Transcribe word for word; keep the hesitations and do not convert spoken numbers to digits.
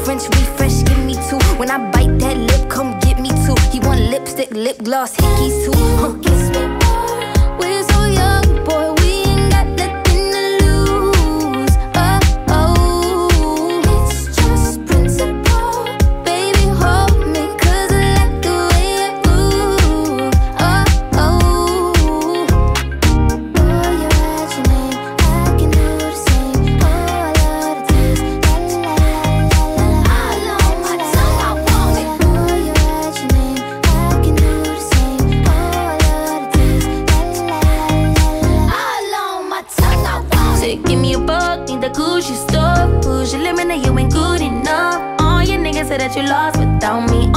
French refresh, give me two. When I bite that lip, come get me two. He want lipstick, lip gloss, hickeys too. Huh, kiss me more. We're so young, boy, we ain't got nothing to lose. Oh, oh, it's just principle. Baby, hold me, cause I like the way you move. Oh, oh, oh, you write your name, I can do the same. Oh, I love the taste, la la la la la la. All on my tongue, I want it. Oh, you write your name, I can do the same. Oh, I love the taste, la la la la la. All on my tongue, I want it. Say, give me a buck, need the Gucci stuff. Push your limit, now you ain't good enough. All your niggas say that you lost without me.